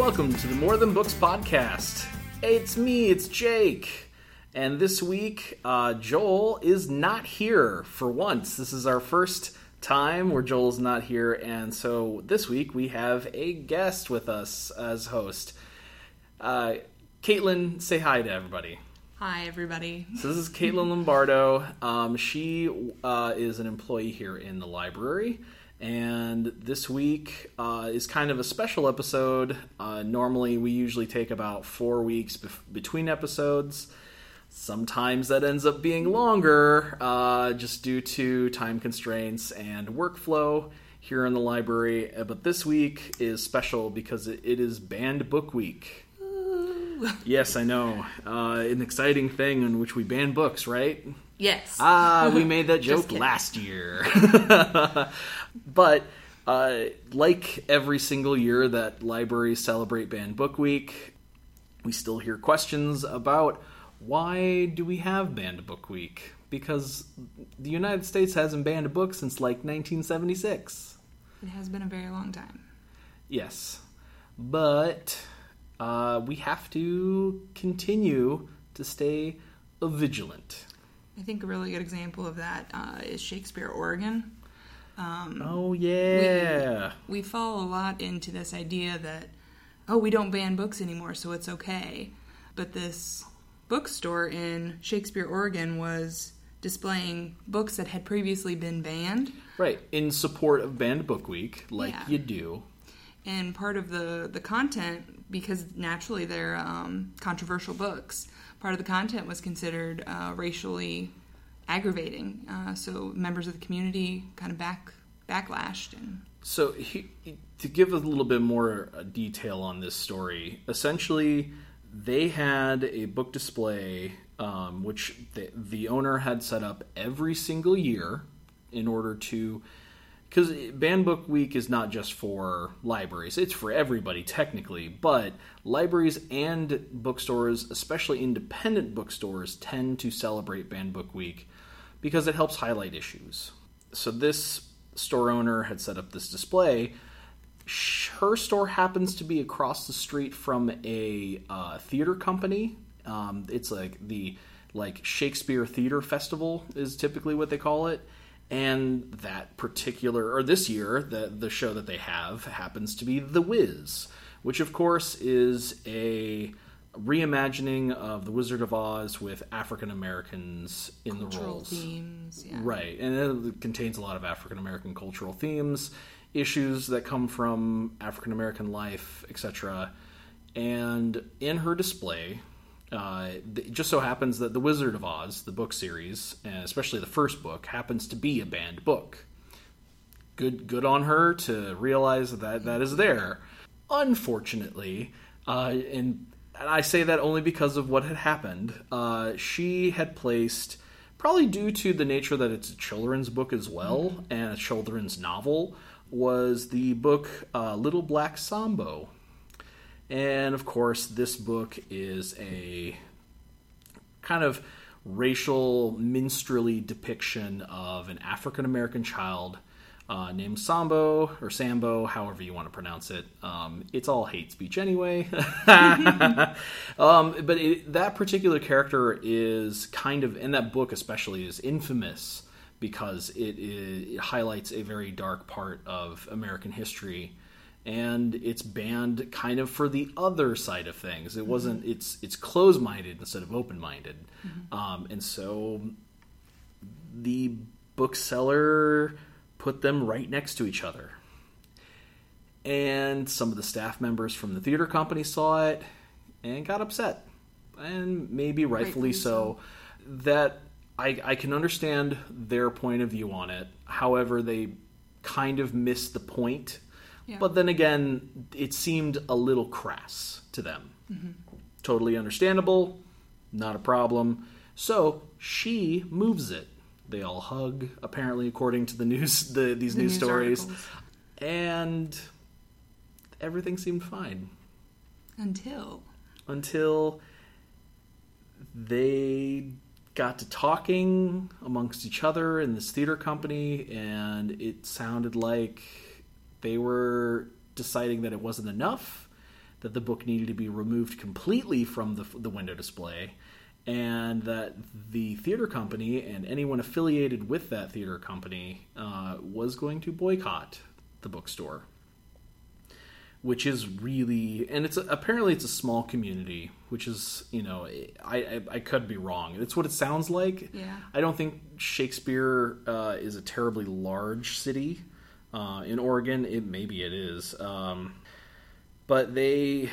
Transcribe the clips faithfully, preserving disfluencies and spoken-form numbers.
welcome to the More Than Books podcast. Hey, it's me, it's Jake. And this week, uh, Joel is not here for once. This is our first time where Joel's not here, and so this week we have a guest with us as host. Uh, Caitlin, say hi to everybody. Hi, everybody. So this is Caitlin Lombardo. Um, she uh, is an employee here in the library. And this week uh, is kind of a special episode. Uh, normally, we usually take about four weeks bef- between episodes. Sometimes that ends up being longer, uh, just due to time constraints and workflow here in the library. But this week is special because it, it is Banned Book Week. Ooh. Yes, I know. Uh, an exciting thing in which we ban books, right? Yes. Ah, we made that joke last year. But, uh, like every single year that libraries celebrate Banned Book Week, we still hear questions about why do we have Banned Book Week? Because the United States hasn't banned a book since, like, nineteen seventy-six. It has been a very long time. Yes. But uh, we have to continue to stay vigilant. I think a really good example of that uh, is Shakespeare, Oregon. Um, oh, yeah. We, we fall a lot into this idea that, oh, we don't ban books anymore, so it's okay. But this bookstore in Shakespeare, Oregon was displaying books that had previously been banned. Right, in support of Banned Book Week, like yeah. you do. And part of the, the content, because naturally they're um, controversial books, part of the content was considered uh, racially aggravating. Uh, so members of the community kind of back backlashed. And So he, to give a little bit more detail on this story, essentially they had a book display um, which the, the owner had set up every single year in order to... Because Banned Book Week is not just for libraries. It's for everybody, technically. But libraries and bookstores, especially independent bookstores, tend to celebrate Banned Book Week because it helps highlight issues. So this store owner had set up this display. Her store happens to be across the street from a uh, theater company. Um, it's like the like Shakespeare Theater Festival is typically what they call it. And that particular, or this year, the the show that they have happens to be The Wiz, which of course is a reimagining of The Wizard of Oz with African Americans in the cultural roles. themes, yeah. Right, and it contains a lot of African American cultural themes, issues that come from African American life, et cetera. And in her display, Uh, it just so happens that The Wizard of Oz, the book series, and especially the first book, happens to be a banned book. Good good on her to realize that that is there. Unfortunately, uh, and, and I say that only because of what had happened, uh, she had placed, probably due to the nature that it's a children's book as well, mm-hmm. and a children's novel, was the book uh, Little Black Sambo. And, of course, this book is a kind of racial, minstrelly depiction of an African-American child uh, named Sambo, or Sambo, however you want to pronounce it. Um, it's all hate speech anyway. um, but it, that particular character is kind of, in that book especially, is infamous because it, it highlights a very dark part of American history. And it's banned kind of for the other side of things. It wasn't. Mm-hmm. It's it's closed-minded instead of open-minded, mm-hmm. um, and so the bookseller put them right next to each other. And some of the staff members from the theater company saw it and got upset, and maybe rightfully, rightfully so. so. That I I can understand their point of view on it. However, they kind of missed the point. Yeah. But then again, it seemed a little crass to them. Mm-hmm. Totally understandable, not a problem. So she moves it. They all hug, apparently, according to the news, the, these the news, news stories, articles. And everything seemed fine until until they got to talking amongst each other in this theater company, and it sounded like they were deciding that it wasn't enough, that the book needed to be removed completely from the, the window display, and that the theater company and anyone affiliated with that theater company uh, was going to boycott the bookstore. Which is really, and it's a, apparently it's a small community, which is, you know, I, I I could be wrong. It's what it sounds like. Yeah. I don't think Shakespeare uh, is a terribly large city. Uh, in Oregon, it maybe it is, um, but they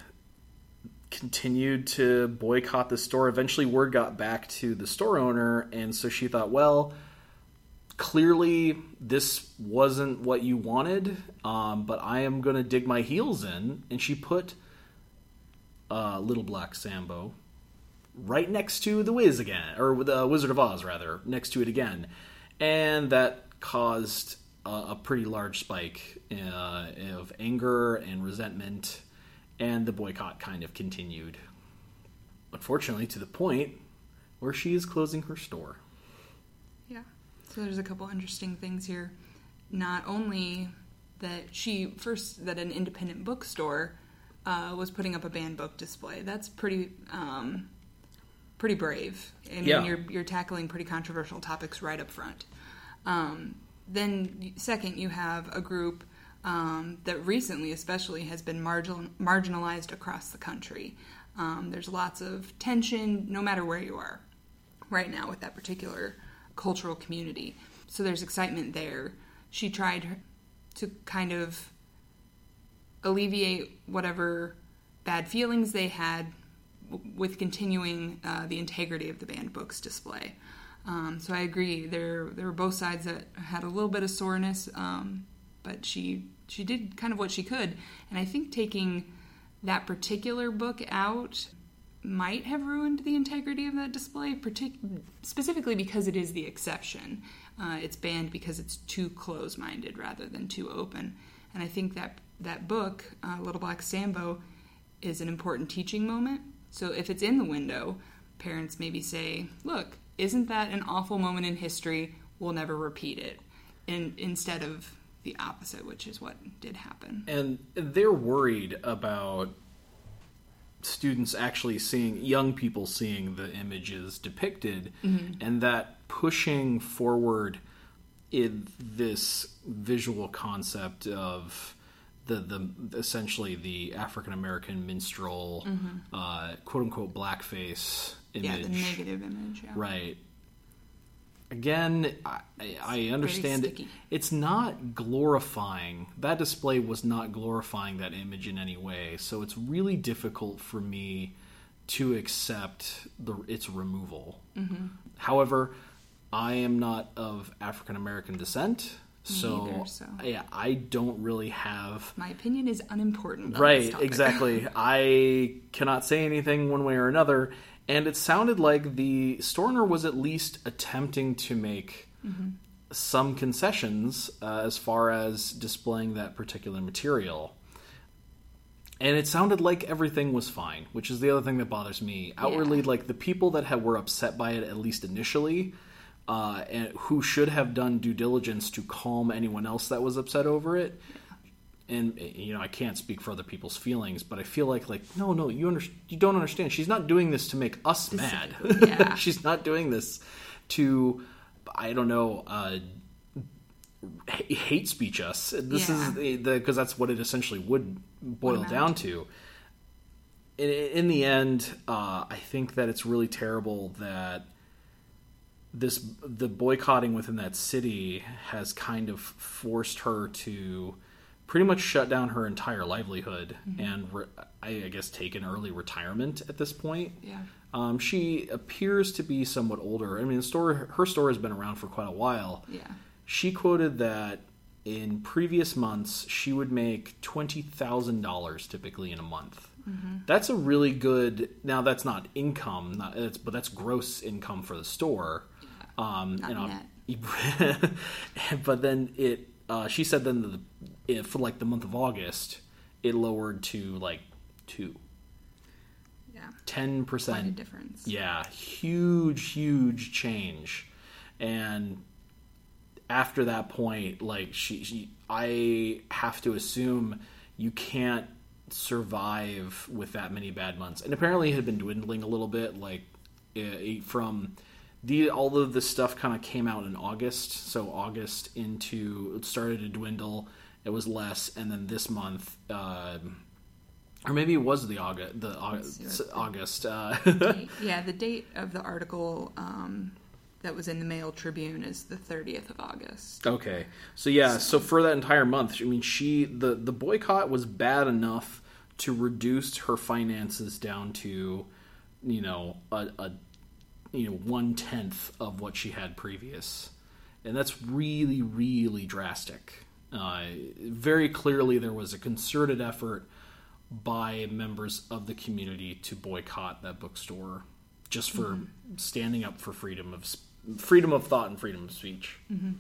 continued to boycott the store. Eventually, word got back to the store owner, and so she thought, well, clearly this wasn't what you wanted, um, but I am going to dig my heels in. And she put uh, Little Black Sambo right next to The Wiz again, or the Wizard of Oz, rather, next to it again. And that caused uh, a pretty large spike uh, of anger and resentment, and the boycott kind of continued. Unfortunately, to the point where she is closing her store. Yeah. So there's a couple interesting things here. Not only that she, first, that an independent bookstore uh, was putting up a banned book display. That's pretty um, pretty brave. I mean, yeah. you're, you're tackling pretty controversial topics right up front. Um, then, second, you have a group um, that recently especially has been marginal, marginalized across the country. Um, there's lots of tension, no matter where you are, right now with that particular cultural community. So there's excitement there. She tried to kind of alleviate whatever bad feelings they had w- with continuing uh, the integrity of the banned books display. Um, so I agree. There there were both sides that had a little bit of soreness, um, but she she did kind of what she could. And I think taking that particular book out might have ruined the integrity of that display, partic- specifically because it is the exception. Uh, it's banned because it's too close-minded rather than too open. And I think that that book, uh, Little Black Sambo, is an important teaching moment. So if it's in the window, parents maybe say, look, isn't that an awful moment in history? We'll never repeat it. And instead of the opposite, which is what did happen. And they're worried about students actually seeing, young people seeing the images depicted, mm-hmm. and that pushing forward in this visual concept of the, the essentially the African American minstrel, mm-hmm. uh, quote unquote blackface image. Yeah, the negative image. Yeah. Right. Again, I, I understand it. It's not glorifying. That display was not glorifying that image in any way. So it's really difficult for me to accept the, its removal. Mm-hmm. However, I am not of African American descent. So, Neither, so yeah, I don't really have... My opinion is unimportant. Right, exactly. I cannot say anything one way or another. And it sounded like the store owner was at least attempting to make mm-hmm. some concessions uh, as far as displaying that particular material. And it sounded like everything was fine, which is the other thing that bothers me. Outwardly, yeah. like the people that had, were upset by it, at least initially, uh, and who should have done due diligence to calm anyone else that was upset over it. Yeah. And, you know, I can't speak for other people's feelings, but I feel like, like, no, no, you under, you don't understand. She's not doing this to make us mad. Yeah. She's not doing this to, I don't know, uh, hate speech us. This yeah. is the, because that's what it essentially would boil down to. In, in the end, uh, I think that it's really terrible that this the boycotting within that city has kind of forced her to pretty much shut down her entire livelihood, mm-hmm. and re- I, I guess take an early retirement at this point. Yeah. Um, she appears to be somewhat older. I mean, the store, her store has been around for quite a while. Yeah. She quoted that in previous months, she would make twenty thousand dollars typically in a month. Mm-hmm. That's a really good... Now, that's not income, not, it's, but that's gross income for the store. Yeah. Um, not and net. But then it... Uh, she said then the, it, for like the month of August, it lowered to like two. Yeah. ten percent. Quite a difference. Yeah. Huge, huge change. And after that point, like she, she I have to assume you can't survive with that many bad months. And apparently it had been dwindling a little bit, like it, from the all of this stuff kind of came out in August, so August into it started to dwindle. It was less, and then this month, uh, or maybe it was the August, the August. August uh, yeah, the date of the article um, that was in the Mail Tribune is the thirtieth of August. Okay, so yeah, so. so for that entire month, I mean, she the the boycott was bad enough to reduce her finances down to, you know, a, a you know one tenth of what she had previous, and that's really really drastic. Uh, very clearly, there was a concerted effort by members of the community to boycott that bookstore, just for mm-hmm. standing up for freedom of freedom of thought and freedom of speech. Mm-hmm.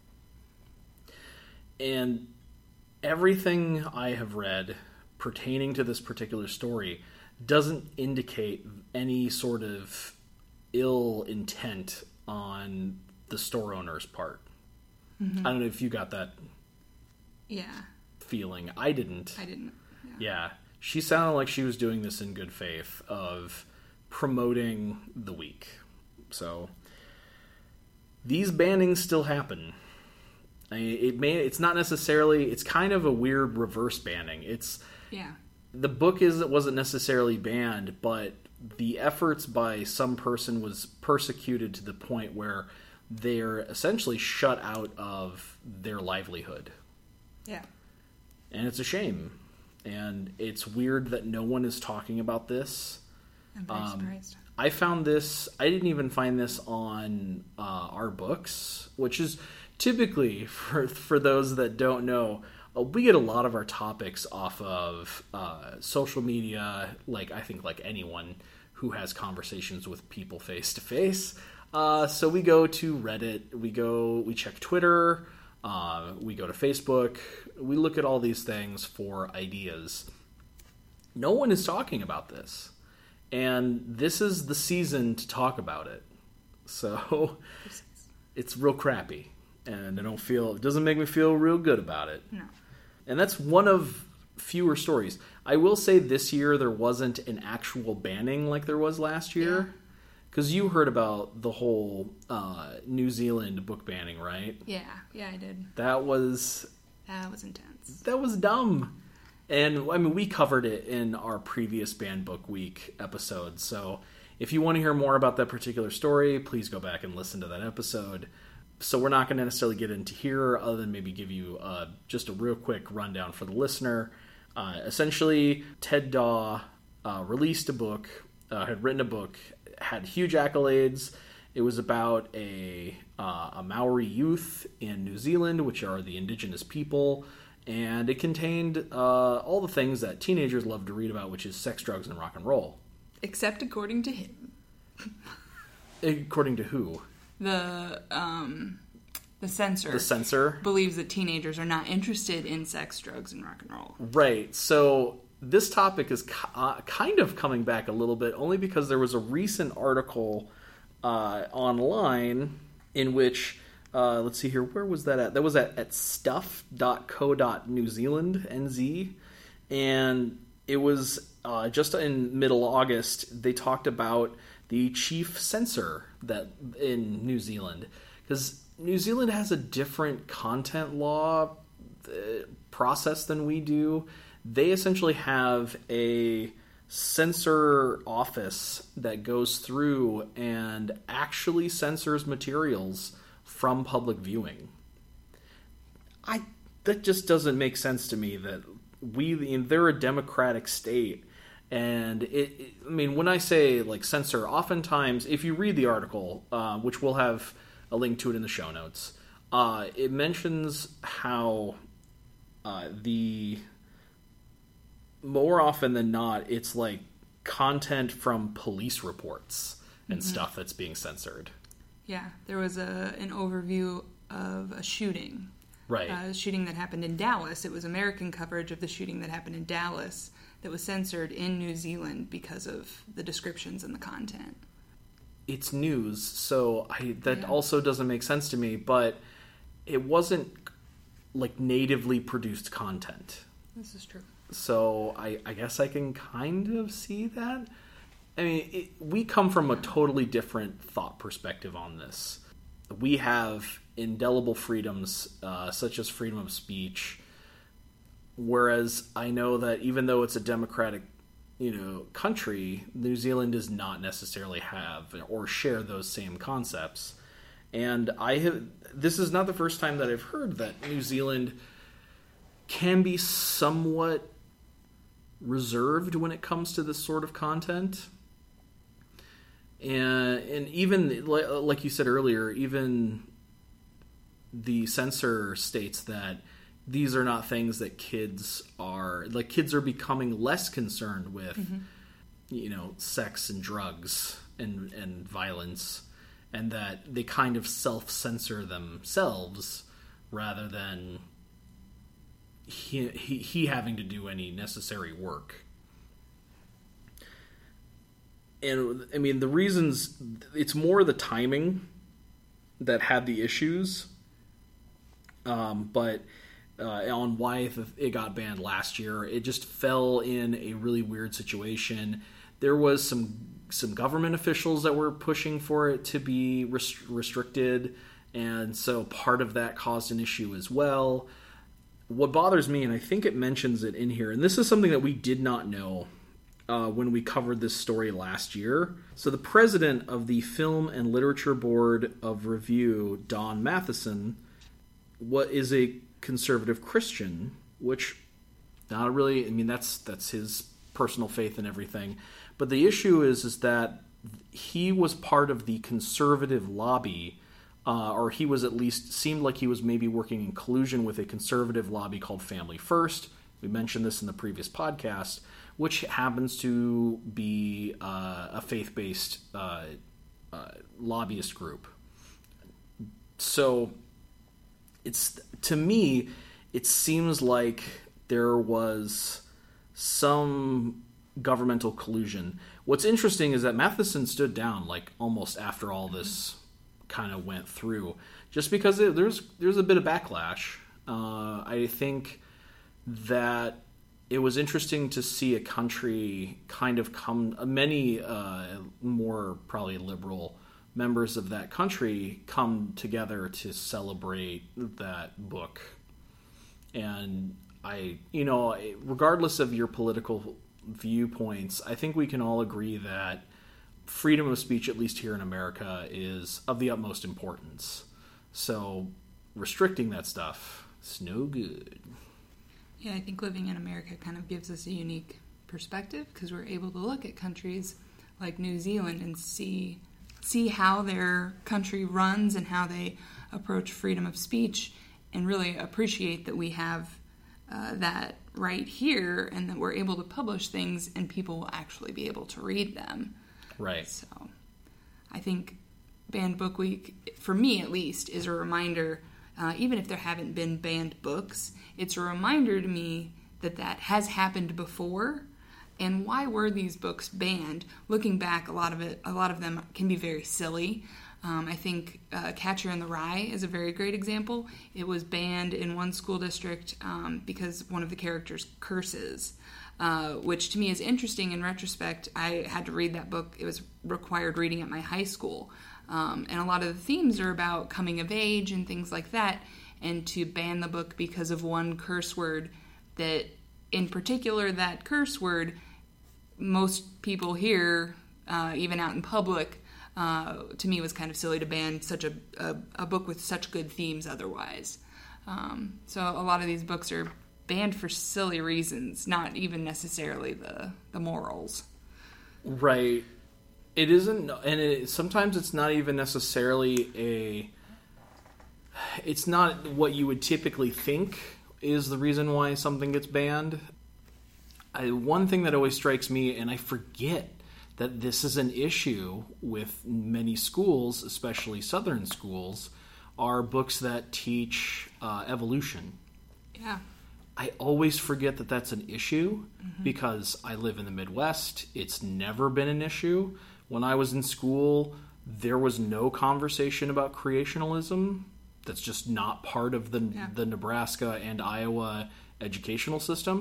And everything I have read pertaining to this particular story doesn't indicate any sort of ill intent on the store owner's part. Mm-hmm. I don't know if you got that yeah feeling. I didn't. I didn't. Yeah. yeah. She sounded like she was doing this in good faith of promoting the week. So these bannings still happen. I mean, it may it's not necessarily it's kind of a weird reverse banning. It's yeah. The book is it wasn't necessarily banned, but the efforts by some person was persecuted to the point where they're essentially shut out of their livelihood. Yeah. And it's a shame. And it's weird that no one is talking about this. I'm very um, surprised. I found this, I didn't even find this on uh, our books, which is typically, for for those that don't know, uh, we get a lot of our topics off of uh, social media, like I think like anyone who has conversations with people face to face. So we go to Reddit, we go, we check Twitter, uh, we go to Facebook, we look at all these things for ideas. No one is talking about this. And this is the season to talk about it. So it's real crappy. And I don't feel, it doesn't make me feel real good about it. No. And that's one of fewer stories. I will say this year there wasn't an actual banning like there was last year. Because you heard about the whole uh, New Zealand book banning, right? Yeah, yeah, I did. That was... That was intense. That was dumb. And, I mean, we covered it in our previous Banned Book Week episode. So if you want to hear more about that particular story, please go back and listen to that episode. So we're not going to necessarily get into here other than maybe give you uh, just a real quick rundown for the listener. Uh, essentially, Ted Daw uh, released a book, uh, had written a book, had huge accolades. It was about a uh, a Maori youth in New Zealand, which are the indigenous people, and it contained uh, all the things that teenagers love to read about, which is sex, drugs, and rock and roll. Except according to him. According to who? The um, the censor. The censor believes that teenagers are not interested in sex, drugs, and rock and roll. Right. So this topic is uh, kind of coming back a little bit, only because there was a recent article uh, online in which, uh, let's see here, where was that at? That was at, at stuff dot co dot new zealand, N Z, and it was uh, just in middle August, they talked about the chief censor that in New Zealand, because New Zealand has a different content law uh, process than we do. They essentially have a censor office that goes through and actually censors materials from public viewing. I that just doesn't make sense to me that we they're a democratic state, and it, it I mean when I say like censor, oftentimes if you read the article, uh, which we'll have a link to it in the show notes, uh, it mentions how uh, the more often than not, it's like content from police reports and mm-hmm. stuff that's being censored. Yeah, there was a an overview of a shooting. Right. Uh, a shooting that happened in Dallas. It was American coverage of the shooting that happened in Dallas that was censored in New Zealand because of the descriptions and the content. It's news, so I, that yeah. also doesn't make sense to me, but it wasn't like natively produced content. This is true. So I, I guess I can kind of see that. I mean, it, we come from a totally different thought perspective on this. We have indelible freedoms, uh, such as freedom of speech, whereas I know that even though it's a democratic, you know, country, New Zealand does not necessarily have or share those same concepts. And I have, this is not the first time that I've heard that New Zealand can be somewhat reserved when it comes to this sort of content. And, and even, like you said earlier, even the censor states that these are not things that kids are, like kids are becoming less concerned with, mm-hmm. you know, sex and drugs and, and violence, and that they kind of self-censor themselves rather than he, he, he having to do any necessary work. And, I mean, the reasons, it's more the timing that had the issues, um, but uh, on why it got banned last year, it just fell in a really weird situation. There was some some government officials that were pushing for it to be rest- restricted, and so part of that caused an issue as well. What bothers me, and I think it mentions it in here, and this is something that we did not know Uh, when we covered this story last year. So the president of the Film and Literature Board of Review, Don Matheson, what is a conservative Christian, which not really, I mean, that's that's his personal faith and everything. But the issue is, is that he was part of the conservative lobby, uh, or he was at least, seemed like he was maybe working in collusion with a conservative lobby called Family First. We mentioned this in the previous podcast, which happens to be uh, a faith-based uh, uh, lobbyist group. So, it's to me, it seems like there was some governmental collusion. What's interesting is that Matheson stood down like almost after all this kind of went through, just because it, there's there's a bit of backlash. Uh, I think that it was interesting to see a country kind of come, many uh, more probably liberal members of that country come together to celebrate that book. And I, you know, regardless of your political viewpoints, I think we can all agree that freedom of speech, at least here in America, is of the utmost importance. So restricting that stuff is no good. Yeah, I think living in America kind of gives us a unique perspective because we're able to look at countries like New Zealand and see see how their country runs and how they approach freedom of speech, and really appreciate that we have uh, that right here and that we're able to publish things and people will actually be able to read them. Right. So I think Banned Book Week, for me at least, is a reminder. Uh, even if there haven't been banned books, it's a reminder to me that that has happened before. And why were these books banned? Looking back, a lot of it, a lot of them can be very silly. Um, I think uh, Catcher in the Rye is a very great example. It was banned in one school district um, because one of the characters curses, uh, which to me is interesting in retrospect. I had to read that book. It was required reading at my high school. Um, and a lot of the themes are about coming of age and things like that, and to ban the book because of one curse word that, in particular, that curse word, most people here, uh, even out in public, uh, to me was kind of silly to ban such a, a, a book with such good themes otherwise. Um, so a lot of these books are banned for silly reasons, not even necessarily the, the morals. Right. It isn't, and it, sometimes it's not even necessarily a, it's not what you would typically think is the reason why something gets banned. I, one thing that always strikes me, and I forget that this is an issue with many schools, especially Southern schools, are books that teach uh, evolution. Yeah. I always forget that that's an issue mm-hmm. because I live in the Midwest. It's never been an issue. When I was in school, there was no conversation about creationalism. That's just not part of the yeah. the Nebraska and Iowa educational system.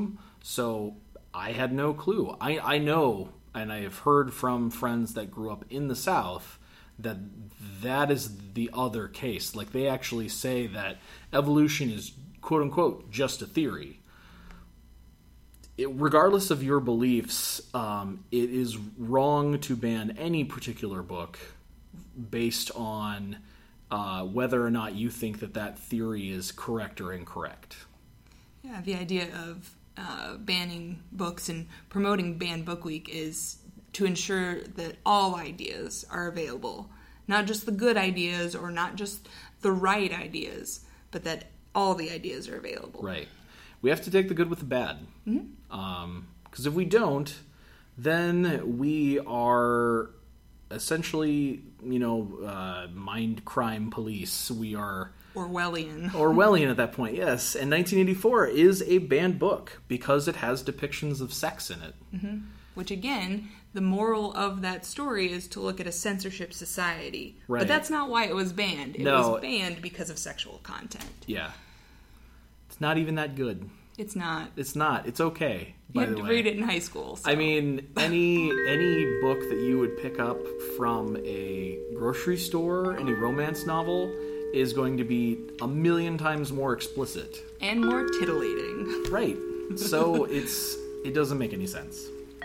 So I had no clue. I, I know, and I have heard from friends that grew up in the South, that that is the other case. Like, they actually say that evolution is, quote-unquote, just a theory. It, regardless of your beliefs, um, it is wrong to ban any particular book based on uh, whether or not you think that that theory is correct or incorrect. Yeah, the idea of uh, banning books and promoting Banned Book Week is to ensure that all ideas are available. Not just the good ideas or not just the right ideas, but that all the ideas are available. Right. We have to take the good with the bad. Mm-hmm. Um, 'cause if we don't, then we are essentially, you know, uh, mind crime police. We are Orwellian. Orwellian at that point, yes. And nineteen eighty-four is a banned book because it has depictions of sex in it. Mm-hmm. Which, again, the moral of that story is to look at a censorship society. Right. But that's not why it was banned. It No. was banned because of sexual content. Yeah. It's not even that good. It's not. It's not. It's okay. You by have the to way. read it in high school. So. I mean, any any book that you would pick up from a grocery store, any romance novel, is going to be a million times more explicit. And more titillating. Right. So it's it doesn't make any sense.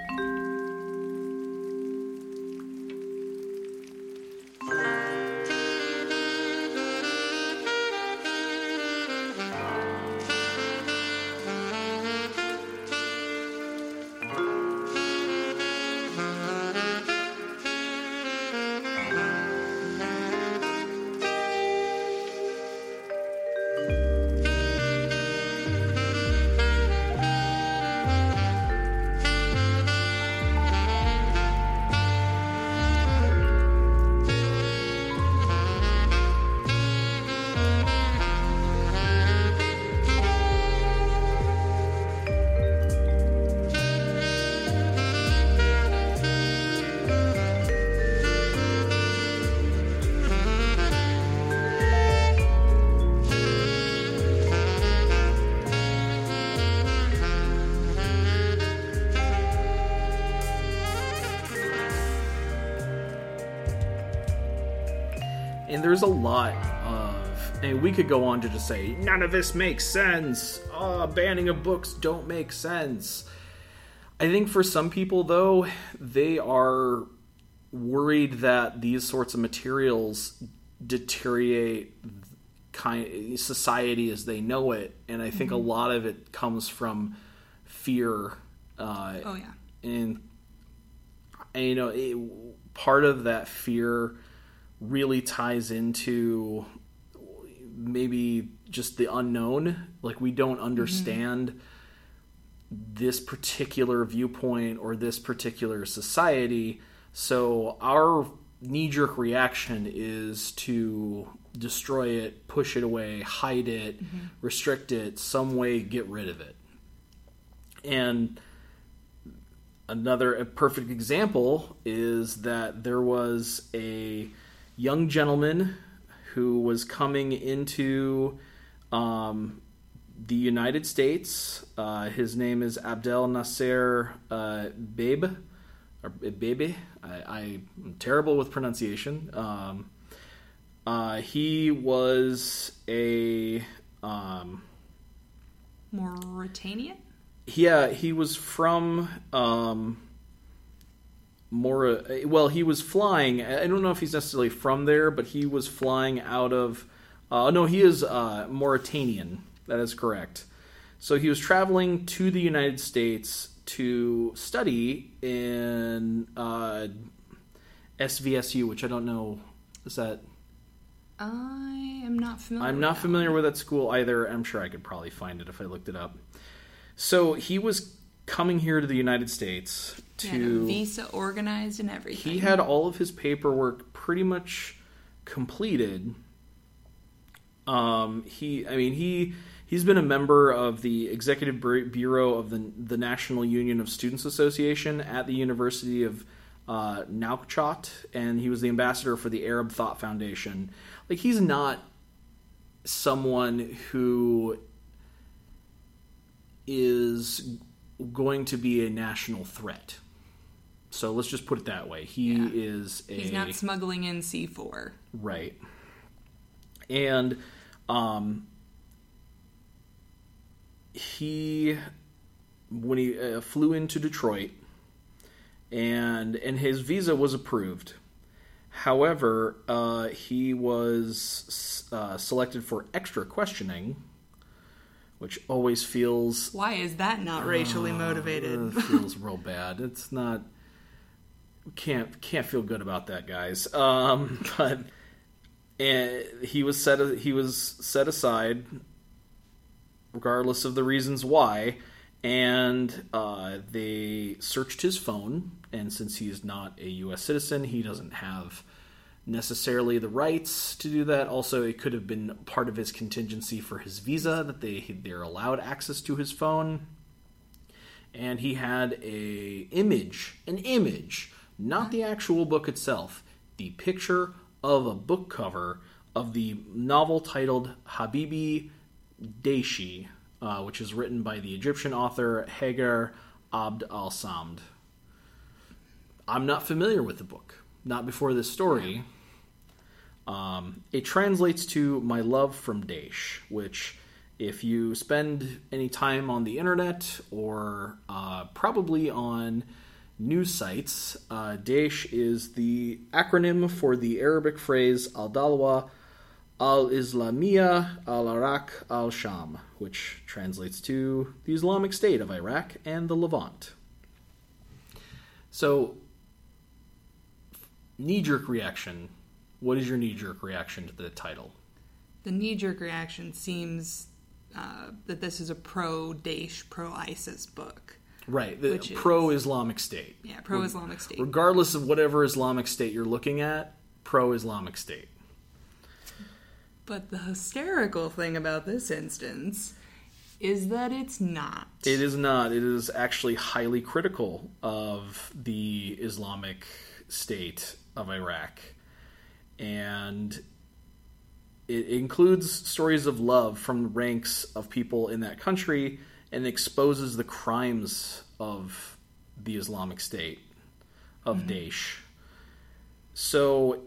And there's a lot of, and we could go on to just say, none of this makes sense. Oh, banning of books don't make sense. I think for some people, though, they are worried that these sorts of materials deteriorate kind society as they know it, and I think mm-hmm. a lot of it comes from fear. Uh, oh yeah, and, and you know, it, part of that fear really ties into maybe just the unknown. Like, we don't understand mm-hmm. this particular viewpoint or this particular society, so our knee-jerk reaction is to destroy it, push it away, hide it, mm-hmm. restrict it, some way get rid of it. And another a perfect example is that there was a young gentleman who was coming into um, the United States. Uh, his name is Abdel Nasser uh, Babe, or Bebe. I, I'm terrible with pronunciation. Um, uh, he was a um, Mauritanian. Yeah, he was from. Um, More, well, he was flying. I don't know if he's necessarily from there, but he was flying out of. Uh, no, he is uh, Mauritanian. That is correct. So he was traveling to the United States to study in uh, S V S U, which I don't know. Is that? I am not familiar. I'm with not that familiar one. with that school either. I'm sure I could probably find it if I looked it up. So he was coming here to the United States. To, he had a visa organized and everything. He had all of his paperwork pretty much completed. Um, he, I mean, he he's been a member of the Executive Bureau of the the National Union of Students Association at the University of uh, Nouakchott, and he was the ambassador for the Arab Thought Foundation. Like, he's not someone who is going to be a national threat. So let's just put it that way. He yeah. is a... He's not smuggling in C four. Right. And um, he, when he uh, flew into Detroit, and and his visa was approved. However, uh, he was uh, selected for extra questioning, which always feels... Why is that not racially uh, motivated? It feels real bad. It's not... Can't can't feel good about that, guys. Um, but and he was set he was set aside, regardless of the reasons why, and uh, they searched his phone. And since he is not a U S citizen, he doesn't have necessarily the rights to do that. Also, it could have been part of his contingency for his visa that they they're allowed access to his phone. And he had a image, an image. Not the actual book itself, the picture of a book cover of the novel titled Habibi Daishi, uh, which is written by the Egyptian author Hagar Abd al-Samd. I'm not familiar with the book, not before this story. Um, it translates to My Love from Daish, which, if you spend any time on the internet or uh, probably on news sites, uh, Daish is the acronym for the Arabic phrase Al-Dalwa Al-Islamiyya Al-Iraq Al-Sham, which translates to the Islamic State of Iraq and the Levant. So, knee-jerk reaction. What is your knee-jerk reaction to the title? The knee-jerk reaction seems uh, that this is a pro-Daesh, pro-ISIS book. Right, the pro-Islamic State. Yeah, pro-Islamic State. Regardless of whatever Islamic State you're looking at, pro-Islamic State. But the hysterical thing about this instance is that it's not. It is not. It is actually highly critical of the Islamic State of Iraq. And it includes stories of love from the ranks of people in that country and exposes the crimes of the Islamic State, of mm-hmm. Daesh. So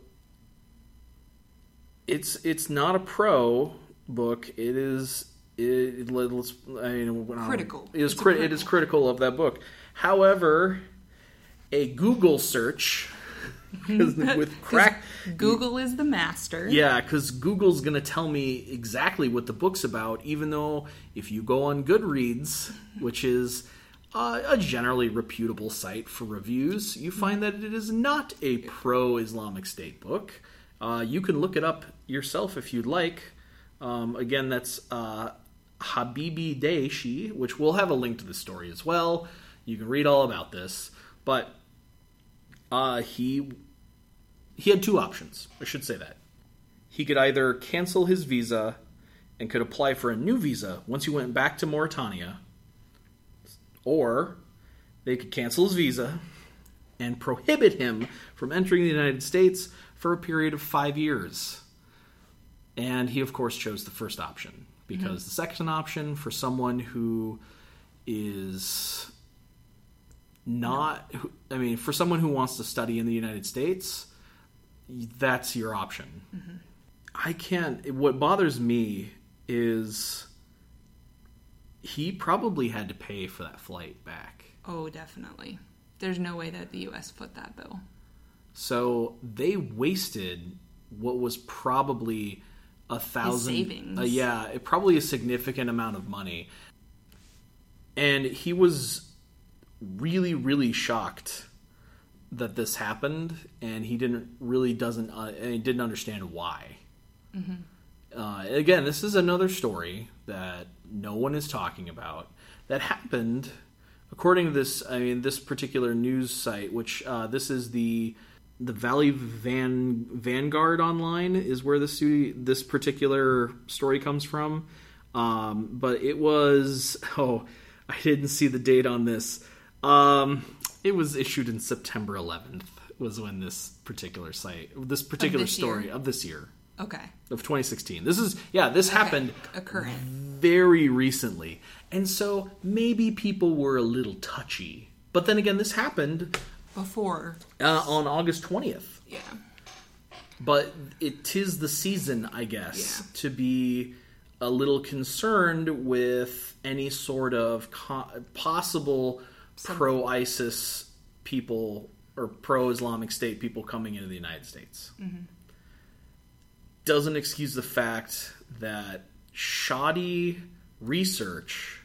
it's it's not a pro book. It is it, let's I mean critical. It is cri- it is critical of that book. However, a Google search with crack Google is the master. Yeah, because Google's going to tell me exactly what the book's about, even though if you go on Goodreads, which is uh, a generally reputable site for reviews, you find that it is not a pro-Islamic State book. Uh, you can look it up yourself if you'd like. Um, again, that's uh, Habibi Daishi, which we'll have a link to the story as well. You can read all about this. But uh, he he had two options. I should say that. He could either cancel his visa and could apply for a new visa once he went back to Mauritania, or they could cancel his visa and prohibit him from entering the United States for a period of five years. And he, of course, chose the first option, because mm-hmm. the second option, for someone who is not, no. I mean, for someone who wants to study in the United States, that's your option. Mm-hmm. I can't, what bothers me is he probably had to pay for that flight back. Oh, definitely. There's no way that the U S foot that bill. So they wasted what was probably a thousand... His savings. Uh, yeah, it, probably a significant amount of money. And he was really, really shocked that this happened, and he didn't really doesn't uh, and he didn't understand why. Mm-hmm. Uh, again, this is another story that no one is talking about that happened, according to this. I mean, this particular news site, which uh, this is the the Valley Van Vanguard Online, is where this this particular story comes from. Um, but it was oh, I didn't see the date on this. Um, it was issued in September eleventh. Was when this particular site, this particular of this story year? of this year. Okay. Of twenty sixteen. This is, yeah, this Okay. happened A current. very recently. And so maybe people were a little touchy. But then again, this happened Before. uh, on August twentieth. Yeah. But it tis the season, I guess, Yeah. to be a little concerned with any sort of co- possible Some- pro-ISIS people or pro-Islamic State people coming into the United States. Mm-hmm. Doesn't excuse the fact that shoddy research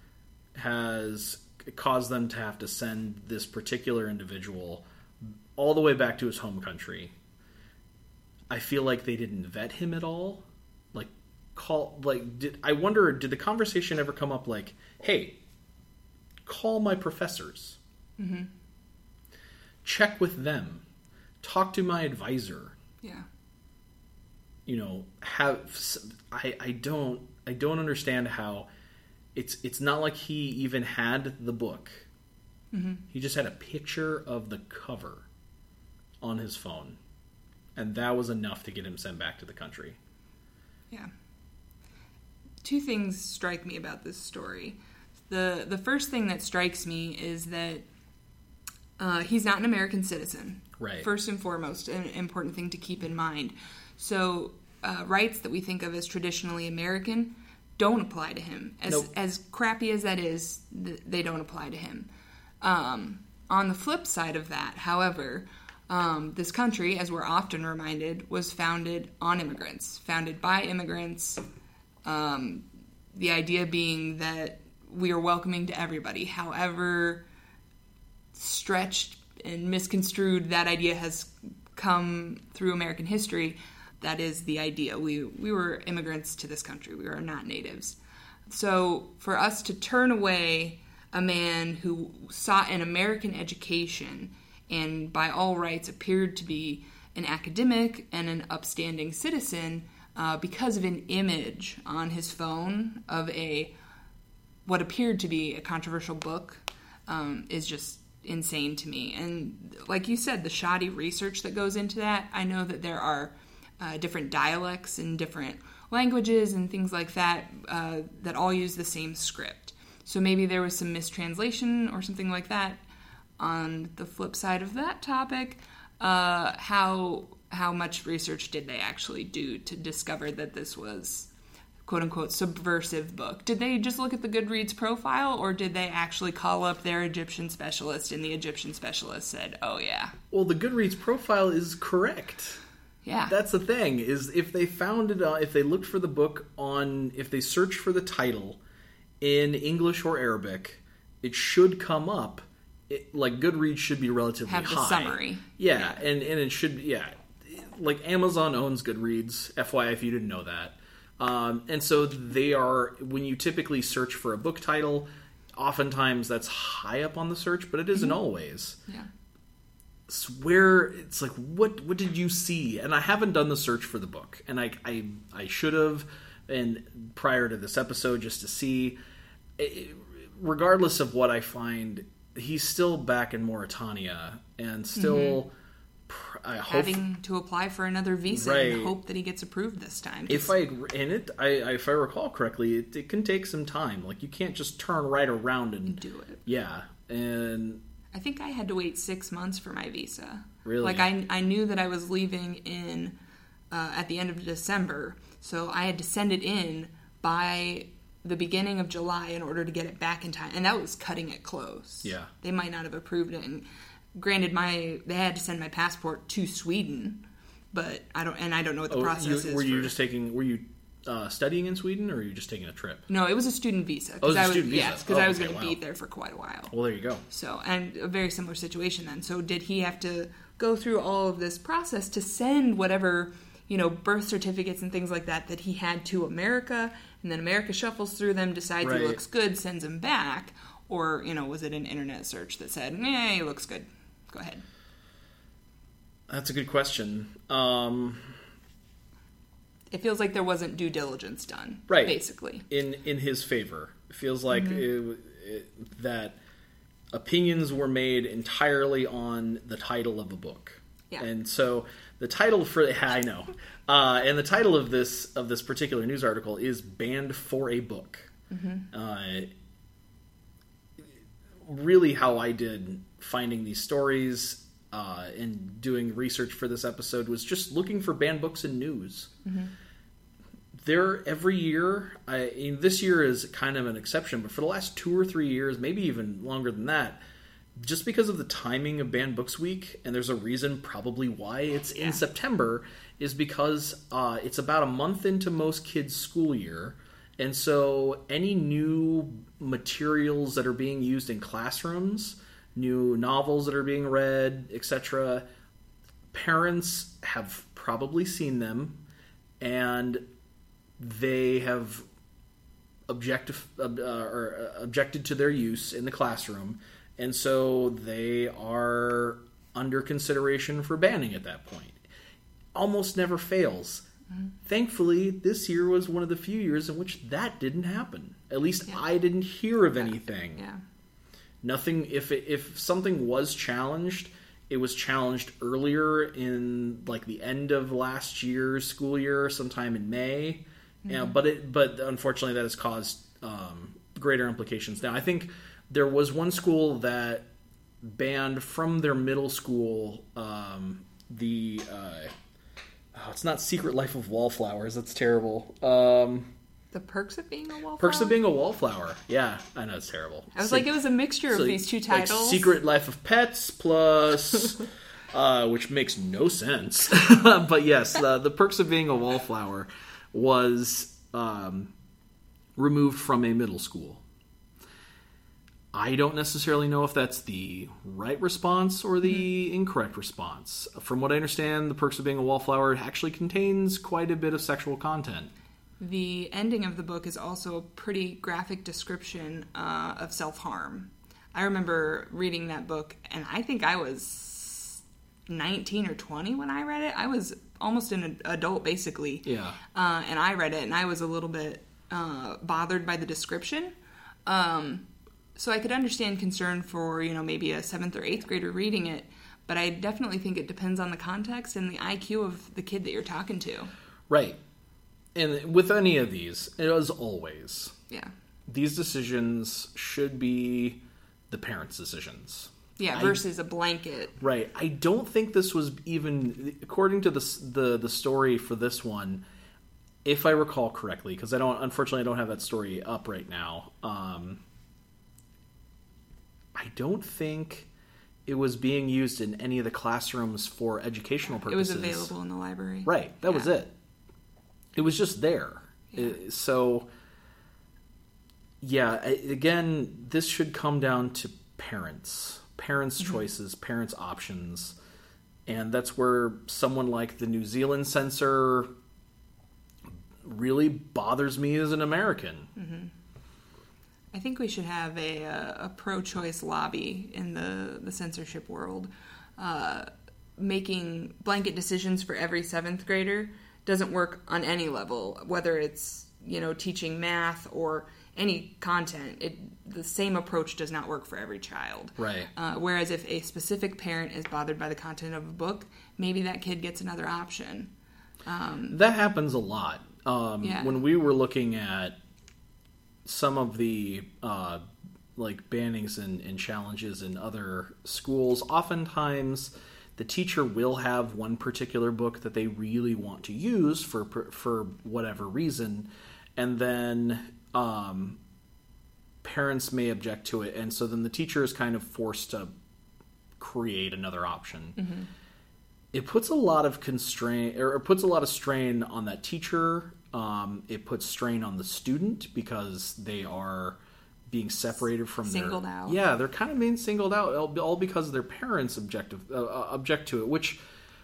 has caused them to have to send this particular individual all the way back to his home country. I feel like they didn't vet him at all. Like, call, like, did I wonder, did the conversation ever come up like, hey, call my professors, Mm-hmm. check with them, talk to my advisor, Yeah. you know, have, I, I don't, I don't understand how it's, it's not like he even had the book. Mm-hmm. He just had a picture of the cover on his phone. And that was enough to get him sent back to the country. Yeah. Two things strike me about this story. The the first thing that strikes me is that uh, he's not an American citizen. Right. First and foremost, an important thing to keep in mind. So uh, rights that we think of as traditionally American don't apply to him. As Nope. as crappy as that is, th- they don't apply to him. Um, on the flip side of that, however, Um, this country, as we're often reminded, was founded on immigrants, founded by immigrants. Um, the idea being that we are welcoming to everybody. However stretched and misconstrued that idea has come through American history, that is the idea. We we were immigrants to this country. We are not natives. So for us to turn away a man who sought an American education and by all rights appeared to be an academic and an upstanding citizen uh, because of an image on his phone of a what appeared to be a controversial book um, is just insane to me. And like you said, the shoddy research that goes into that, I know that there are uh, different dialects and different languages and things like that uh, that all use the same script. So maybe there was some mistranslation or something like that. On the flip side of that topic, uh, how how much research did they actually do to discover that this was quote-unquote subversive book? Did they just look at the Goodreads profile, or did they actually call up their Egyptian specialist, and the Egyptian specialist said, oh yeah. Well, the Goodreads profile is correct. Yeah. That's the thing, is if they found it, uh, if they looked for the book on, if they searched for the title in English or Arabic, it should come up. It, like, Goodreads should be relatively Have the high. summary. Yeah, Yeah. and, and it should, yeah. Like, Amazon owns Goodreads, F Y I if you didn't know that. Um, and so they are, when you typically search for a book title, oftentimes that's high up on the search, but it isn't Mm-hmm. always. Yeah. It's where, it's like, what what did you see? And I haven't done the search for the book. And I, I, I should have, and prior to this episode, just to see. It, regardless of what I find, he's still back in Mauritania and still pr- I hope, Having to apply for another visa Right. and hope that he gets approved this time. if I and it I if I recall correctly, it, it can take some time. Like, you can't just turn right around and do it. yeah. And I think I had to wait six months for my visa. Really? Like, I, I knew that I was leaving in uh, at the end of December, so I had to send it in by the beginning of July in order to get it back in time, and that was cutting it close. Yeah. They might not have approved it, and granted, my they had to send my passport to Sweden, but I don't, and I don't know what the oh, process you, is. were you for- just taking? Were you uh, studying in Sweden, or were you just taking a trip? No, it was a student visa. 'cause Oh, it was a I student visa. Yes, because Oh, I was okay, going to wow. be there for quite a while. Well, there you go. So, and a very similar situation then. So, did he have to go through all of this process to send whatever, you know, birth certificates and things like that that he had to America, and then America shuffles through them, decides Right. he looks good, sends him back, or, you know, was it an internet search that said, yeah, he looks good, go ahead? That's a good question. Um, It feels like there wasn't due diligence done, Right. basically. in in his favor, it feels like Mm-hmm. it, it, that opinions were made entirely on the title of a book. Yeah. And so the title for yeah, I know, uh, and the title of this of this particular news article is "Banned for a Book." Mm-hmm. Uh, really, how I did finding these stories uh, and doing research for this episode was just looking for banned books in news. Mm-hmm. There, every year, I, this year is kind of an exception, but for the last two or three years, maybe even longer than that, just because of the timing of Banned Books Week, and there's a reason probably why it's in yeah. September, is because uh, it's about a month into most kids' school year, and so any new materials that are being used in classrooms, new novels that are being read, et cetera, parents have probably seen them, and they have objective, uh, or objected to their use in the classroom, and so they are under consideration for banning at that point. Almost never fails. Mm-hmm. Thankfully, this year was one of the few years in which that didn't happen. At least yeah. I didn't hear of anything. Yeah. Nothing. If it, if something was challenged, it was challenged earlier in like the end of last year's school year, sometime in May. Mm-hmm. Yeah, but it but unfortunately that has caused um, greater implications. Now I think there was one school that banned from their middle school um, the uh, oh, it's not Secret Life of Wallflowers. That's terrible. Um, the Perks of Being a Wallflower. Perks of Being a Wallflower. Yeah, I know it's terrible. I was Se- like, it was a mixture so of these two titles. Like Secret Life of Pets plus, uh, which makes no sense. But yes, the, the Perks of Being a Wallflower was um, removed from a middle school. I don't necessarily know if that's the right response or the mm-hmm. incorrect response. From what I understand, The Perks of Being a Wallflower actually contains quite a bit of sexual content. The ending of the book is also a pretty graphic description uh, of self-harm. I remember reading that book, and I think I was nineteen or twenty when I read it. I was almost an adult, basically. Yeah. Uh, and I read it, and I was a little bit uh, bothered by the description. Um, so I could understand concern for, you know, maybe a seventh or eighth grader reading it, but I definitely think it depends on the context and the I Q of the kid that you're talking to. Right. And with any of these, as always, yeah, these decisions should be the parents' decisions. Yeah, versus I, a blanket. Right. I don't think this was even, according to the the, the story for this one, if I recall correctly, because I don't, unfortunately, I don't have that story up right now. Um, I don't think it was being used in any of the classrooms for educational purposes. It was available in the library. Right. That yeah. was it. It was just there. Yeah. It, so, yeah, again, this should come down to parents. Parents' mm-hmm. choices, parents' options. And that's where someone like the New Zealand censor really bothers me as an American. Mm-hmm. I think we should have a, a, a pro-choice lobby in the, the censorship world. Uh, making blanket decisions for every seventh grader doesn't work on any level, whether it's, you know, teaching math or any content. It, the same approach does not work for every child. Right. Uh, whereas if a specific parent is bothered by the content of a book, maybe that kid gets another option. Um, that happens a lot. Um, yeah. When we were looking at some of the uh, like bannings and, and challenges in other schools, oftentimes the teacher will have one particular book that they really want to use for for whatever reason, and then um, parents may object to it, and so then the teacher is kind of forced to create another option. Mm-hmm. It puts a lot of constraint, or it puts a lot of strain on that teacher. Um, it puts strain on the student because they are being separated from singled their, out. Yeah, they're kind of being singled out, all because their parents objective uh, object to it, which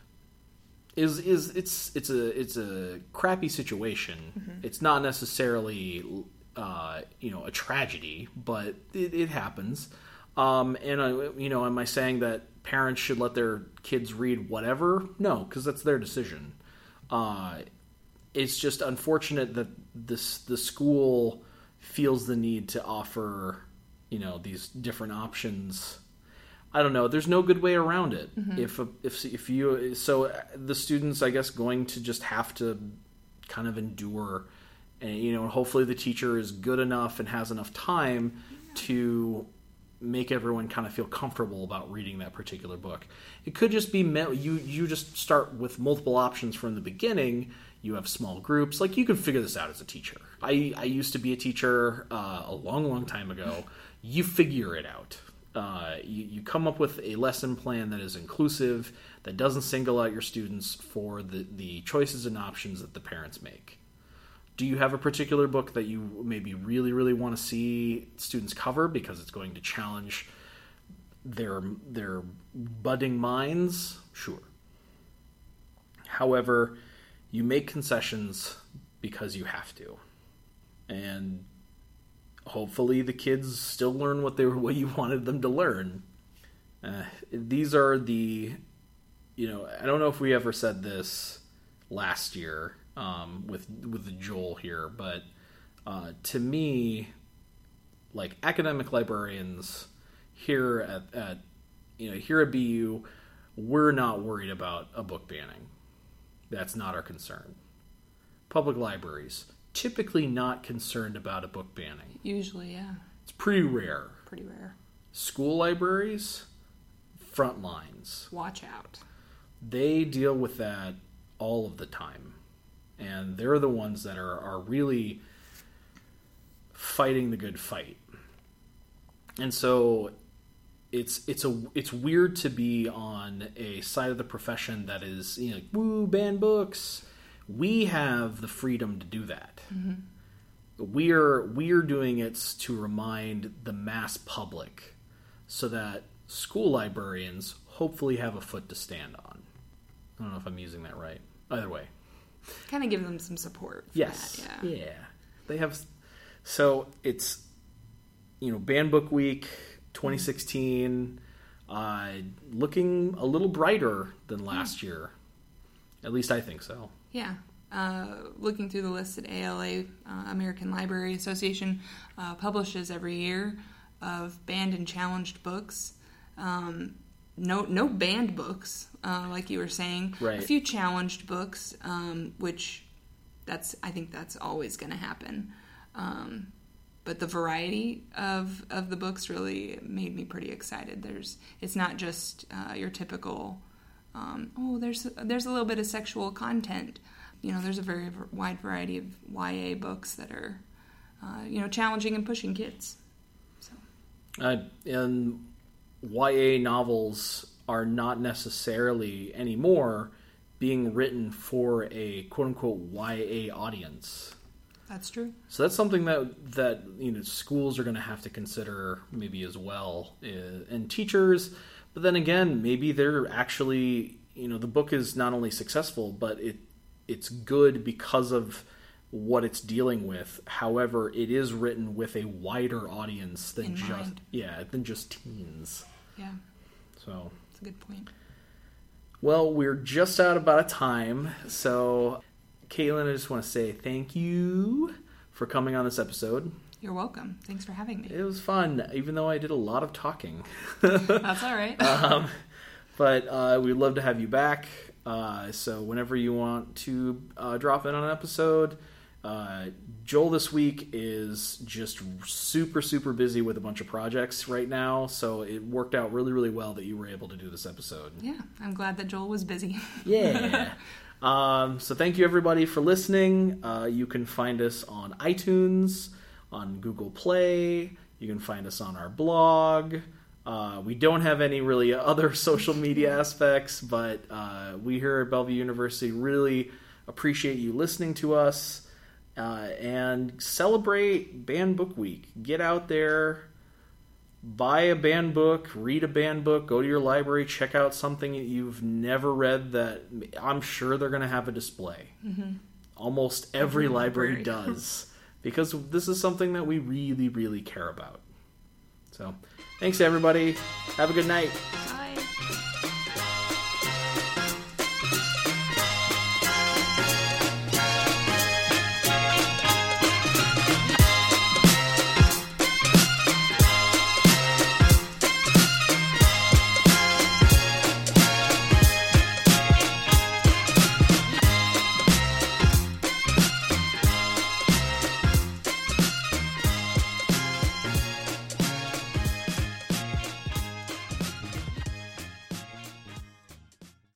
is is it's it's a it's a crappy situation. Mm-hmm. It's not necessarily uh, you know a tragedy, but it, it happens. Um, and I, you know, am I saying that parents should let their kids read whatever? No, because that's their decision. Uh, it's just unfortunate that this the school feels the need to offer, you know, these different options. I don't know. There's no good way around it. Mm-hmm. If if if you so the students, I guess, going to just have to kind of endure, and you know, hopefully the teacher is good enough and has enough time to make everyone kind of feel comfortable about reading that particular book. It could just be meant you you just start with multiple options from the beginning. You have small groups. Like, you can figure this out as a teacher. I I used to be a teacher uh, a long, long time ago. You figure it out. Uh, you, you come up with a lesson plan that is inclusive, that doesn't single out your students for the, the choices and options that the parents make. Do you have a particular book that you maybe really, really want to see students cover because it's going to challenge their their budding minds? Sure. However, you make concessions because you have to. And hopefully the kids still learn what they were, what you wanted them to learn. Uh, these are the, you know, I don't know if we ever said this last year um, with with Joel here, but uh, to me, like, academic librarians here at, at you know here at B U, we're not worried about a book banning. That's not our concern. Public libraries, typically not concerned about a book banning. Usually, yeah. It's pretty rare. Pretty rare. School libraries, front lines. Watch out. They deal with that all of the time. And they're the ones that are, are really fighting the good fight. And so it's it's a it's weird to be on a side of the profession that is, you know, like, woo, ban books. We have the freedom to do that. Mm-hmm. We're we're doing it to remind the mass public so that school librarians hopefully have a foot to stand on. I don't know if I'm using that right. Either way. Kind of give them some support. For yes. That, yeah. Yeah. They have. So it's, you know, Ban Book Week twenty sixteen, uh, looking a little brighter than last yeah. year. At least I think so. Yeah. Uh, looking through the list that A L A, uh, American Library Association, uh, publishes every year of banned and challenged books. Um, no no banned books, uh, like you were saying. Right. A few challenged books, um, which that's I think that's always going to happen. Um, but the variety of, of the books really made me pretty excited. There's it's not just uh, your typical, um, oh, there's there's a little bit of sexual content. You know, there's a very wide variety of Y A books that are, uh, you know, challenging and pushing kids. So, uh, and Y A novels are not necessarily anymore being written for a quote-unquote Y A audience. That's true. So that's something that that you know schools are going to have to consider maybe as well, uh, and teachers. But then again, maybe they're actually, you know, the book is not only successful, but it. It's good because of what it's dealing with. However, it is written with a wider audience than In just mind. yeah than just teens. Yeah, so that's a good point. Well, we're just out about of time, so Caitlin, I just want to say thank you for coming on this episode. You're welcome. Thanks for having me. It was fun, even though I did a lot of talking. That's all right. um, but uh, we'd love to have you back. Uh, so whenever you want to uh, drop in on an episode, uh, Joel this week is just super, super busy with a bunch of projects right now. So it worked out really, really well that you were able to do this episode. Yeah, I'm glad that Joel was busy. Yeah. Um, so thank you everybody for listening. Uh, you can find us on iTunes, on Google Play. You can find us on our blog. Uh, we don't have any really other social media aspects, but uh, we here at Bellevue University really appreciate you listening to us, uh, and celebrate Banned Book Week. Get out there, buy a banned book, read a banned book, go to your library, check out something that you've never read that I'm sure they're going to have a display. Mm-hmm. Almost every, every library, library does, because this is something that we really, really care about. So... thanks, everybody. Have a good night.